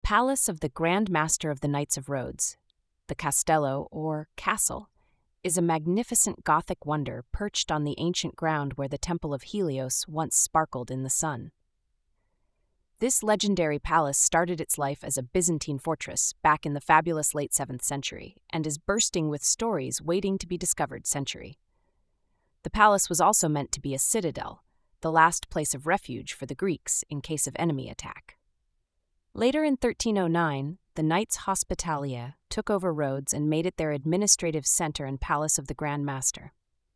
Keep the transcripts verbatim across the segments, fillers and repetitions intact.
Palace of the Grand Master of the Knights of Rhodes, the Castello, or castle, is a magnificent Gothic wonder perched on the ancient ground where the Temple of Helios once sparkled in the sun. This legendary palace started its life as a Byzantine fortress back in the fabulous late seventh century and is bursting with stories waiting to be discovered century. The palace was also meant to be a citadel, the last place of refuge for the Greeks in case of enemy attack. Later in thirteen oh nine, the Knights Hospitaller took over Rhodes and made it their administrative center and palace of the Grand Master.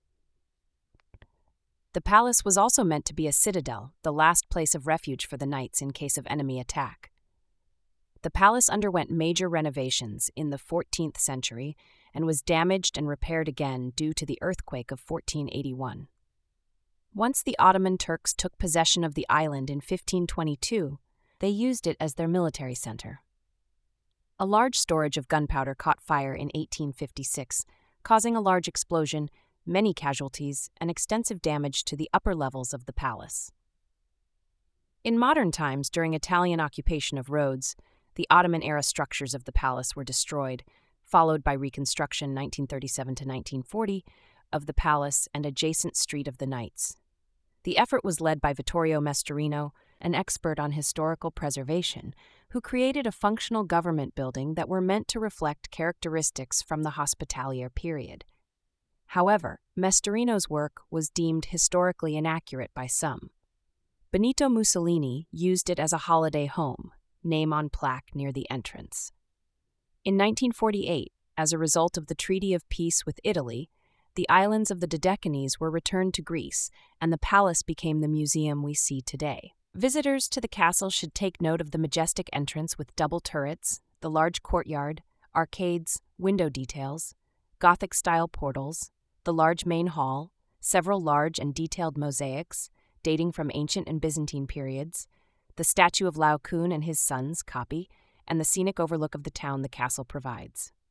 The palace was also meant to be a citadel, the last place of refuge for the knights in case of enemy attack. The palace underwent major renovations in the fourteenth century and was damaged and repaired again due to the earthquake of fourteen eighty-one. Once the Ottoman Turks took possession of the island in fifteen twenty-two, they used it as their military center. A large storage of gunpowder caught fire in eighteen fifty-six, causing a large explosion, many casualties, and extensive damage to the upper levels of the palace. In modern times, during Italian occupation of Rhodes, the Ottoman-era structures of the palace were destroyed, followed by reconstruction nineteen thirty-seven to nineteen forty of the palace and adjacent Street of the Knights. The effort was led by Vittorio Mestorino, an expert on historical preservation, who created a functional government building that were meant to reflect characteristics from the Hospitalier period. However, Mestorino's work was deemed historically inaccurate by some. Benito Mussolini used it as a holiday home, name on plaque near the entrance. In nineteen forty-eight, as a result of the Treaty of Peace with Italy, the islands of the Dodecanese were returned to Greece, and the palace became the museum we see today. Visitors to the castle should take note of the majestic entrance with double turrets, the large courtyard, arcades, window details, Gothic-style portals, the large main hall, several large and detailed mosaics dating from ancient and Byzantine periods, the statue of Laocoon and his sons, Copy, and the scenic overlook of the town the castle provides.